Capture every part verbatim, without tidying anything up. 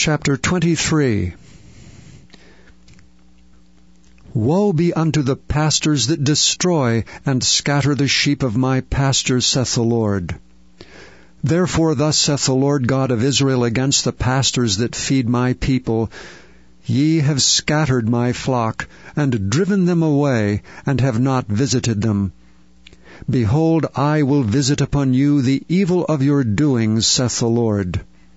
Chapter twenty-three. Woe be unto the pastors that destroy and scatter the sheep of my pastors, saith the Lord. Therefore thus saith the Lord God of Israel against the pastors that feed my people, Ye have scattered my flock, and driven them away, and have not visited them. Behold, I will visit upon you the evil of your doings, saith the Lord.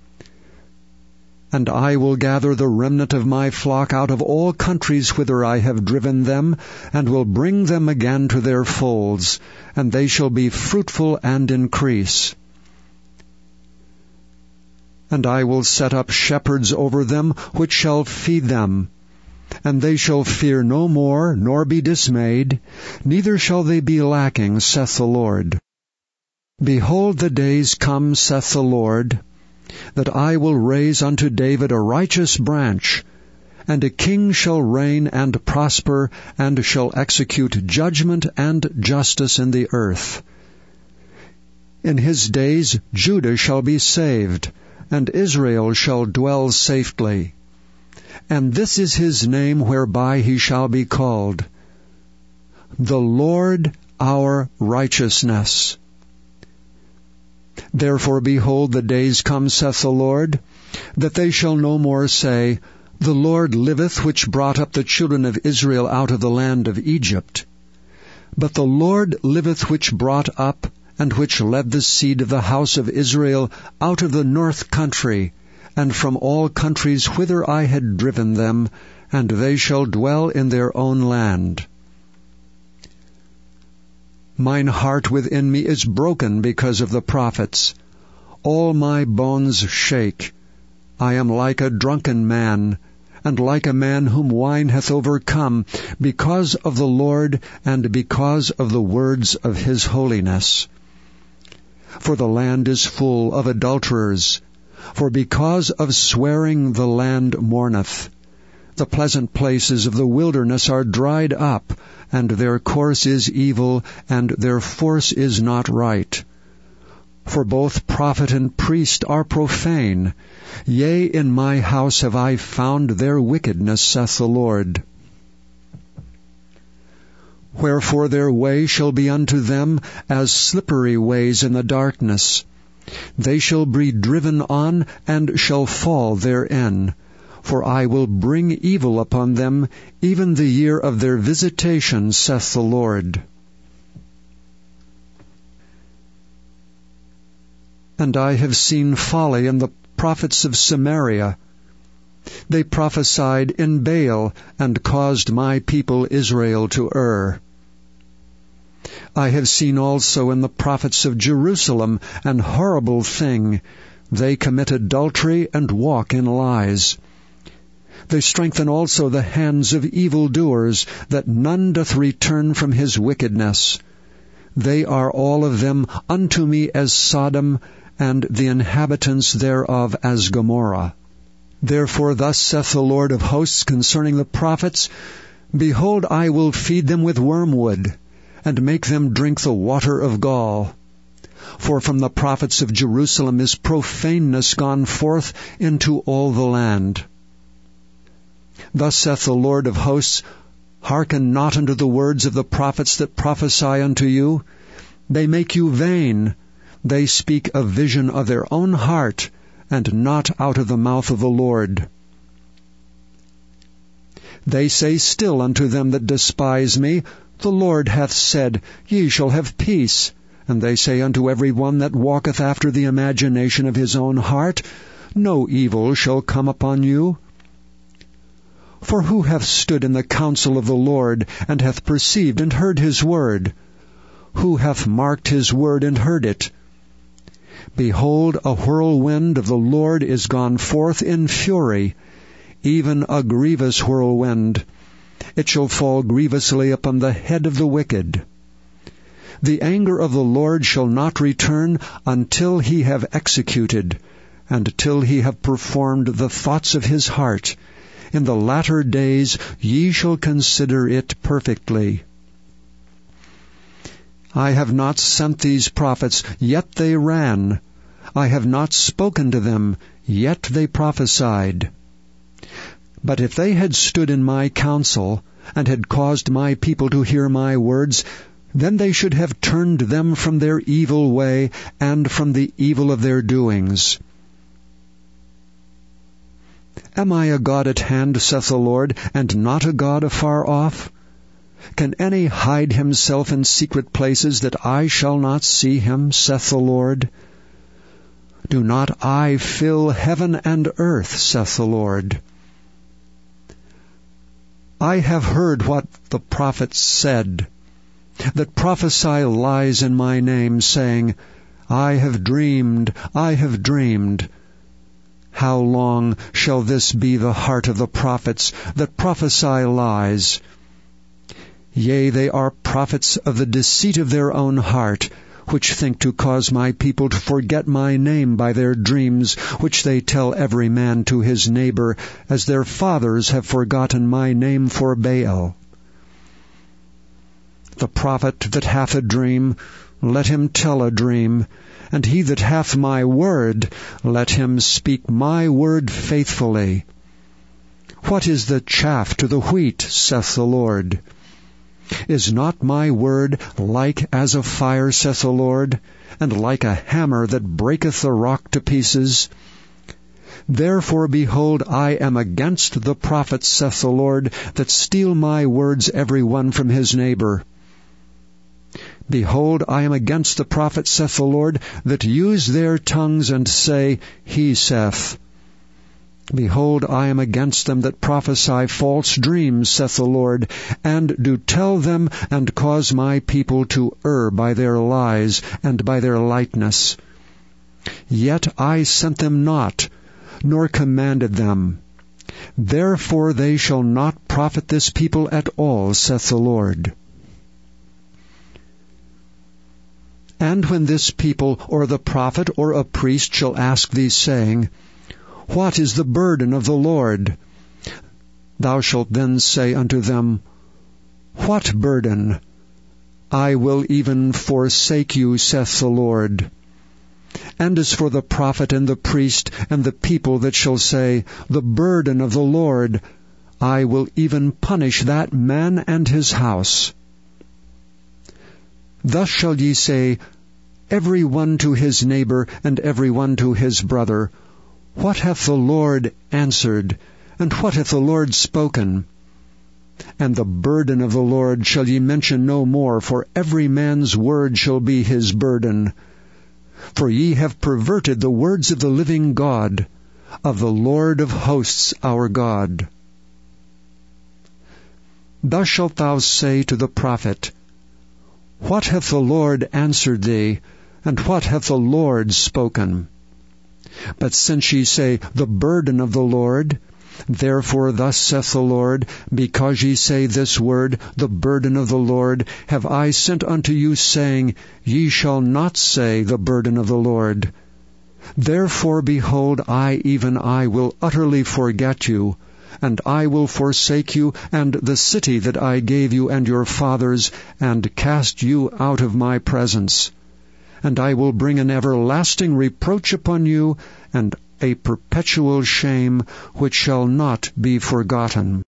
And I will gather the remnant of my flock out of all countries whither I have driven them, and will bring them again to their folds, and they shall be fruitful and increase. And I will set up shepherds over them, which shall feed them. And they shall fear no more, nor be dismayed, neither shall they be lacking, saith the Lord. Behold, the days come, saith the Lord, that I will raise unto David a righteous branch, and a king shall reign and prosper, and shall execute judgment and justice in the earth. In his days Judah shall be saved, and Israel shall dwell safely. And this is his name whereby he shall be called, the Lord our righteousness. Therefore, behold, the days come, saith the Lord, that they shall no more say, The Lord liveth, which brought up the children of Israel out of the land of Egypt. But the Lord liveth, which brought up, and which led the seed of the house of Israel out of the north country, and from all countries whither I had driven them, and they shall dwell in their own land. Mine heart within me is broken because of the prophets. All my bones shake. I am like a drunken man, and like a man whom wine hath overcome, because of the Lord, and because of the words of his holiness. For the land is full of adulterers, for because of swearing the land mourneth. The pleasant places of the wilderness are dried up, and their course is evil, and their force is not right. For both prophet and priest are profane. Yea, in my house have I found their wickedness, saith the Lord. Wherefore their way shall be unto them as slippery ways in the darkness. They shall be driven on, and shall fall therein. For I will bring evil upon them, even the year of their visitation, saith the Lord. And I have seen folly in the prophets of Samaria. They prophesied in Baal, and caused my people Israel to err. I have seen also in the prophets of Jerusalem an horrible thing. They commit adultery and walk in lies. They strengthen also the hands of evildoers, that none doth return from his wickedness. They are all of them unto me as Sodom, and the inhabitants thereof as Gomorrah. Therefore thus saith the Lord of hosts concerning the prophets, Behold, I will feed them with wormwood, and make them drink the water of gall. For from the prophets of Jerusalem is profaneness gone forth into all the land. Thus saith the Lord of hosts, Hearken not unto the words of the prophets that prophesy unto you. They make you vain. They speak a vision of their own heart, and not out of the mouth of the Lord. They say still unto them that despise me, The Lord hath said, Ye shall have peace. And they say unto every one that walketh after the imagination of his own heart, No evil shall come upon you. For who hath stood in the counsel of the Lord, and hath perceived and heard his word? Who hath marked his word and heard it? Behold, a whirlwind of the Lord is gone forth in fury, even a grievous whirlwind. It shall fall grievously upon the head of the wicked. The anger of the Lord shall not return until he have executed, and till he have performed the thoughts of his heart. In the latter days ye shall consider it perfectly. I have not sent these prophets, yet they ran. I have not spoken to them, yet they prophesied. But if they had stood in my counsel, and had caused my people to hear my words, then they should have turned them from their evil way, and from the evil of their doings. Am I a God at hand, saith the Lord, and not a God afar off? Can any hide himself in secret places, that I shall not see him, saith the Lord? Do not I fill heaven and earth, saith the Lord? I have heard what the prophets said, that prophesy lies in my name, saying, I have dreamed, I have dreamed. How long shall this be the heart of the prophets, that prophesy lies? Yea, they are prophets of the deceit of their own heart, which think to cause my people to forget my name by their dreams, which they tell every man to his neighbor, as their fathers have forgotten my name for Baal. The prophet that hath a dream, let him tell a dream, and he that hath my word, let him speak my word faithfully. What is the chaff to the wheat, saith the Lord? Is not my word like as a fire, saith the Lord, and like a hammer that breaketh the rock to pieces? Therefore, behold, I am against the prophets, saith the Lord, that steal my words every one from his neighbor. Behold, I am against the prophets, saith the Lord, that use their tongues and say, He saith. Behold, I am against them that prophesy false dreams, saith the Lord, and do tell them, and cause my people to err by their lies and by their lightness. Yet I sent them not, nor commanded them. Therefore they shall not profit this people at all, saith the Lord. And when this people, or the prophet, or a priest shall ask thee, saying, What is the burden of the Lord? Thou shalt then say unto them, What burden? I will even forsake you, saith the Lord. And as for the prophet and the priest and the people that shall say, The burden of the Lord, I will even punish that man and his house. Thus shall ye say, Every one to his neighbor, and every one to his brother, What hath the Lord answered, and what hath the Lord spoken? And the burden of the Lord shall ye mention no more, for every man's word shall be his burden. For ye have perverted the words of the living God, of the Lord of hosts our God. Thus shalt thou say to the prophet, What hath the Lord answered thee, and what hath the Lord spoken? But since ye say, The burden of the Lord, therefore thus saith the Lord, Because ye say this word, The burden of the Lord, have I sent unto you, saying, Ye shall not say, The burden of the Lord. Therefore, behold, I, even I, will utterly forget you, and I will forsake you, and the city that I gave you and your fathers, and cast you out of my presence. And I will bring an everlasting reproach upon you, and a perpetual shame which shall not be forgotten.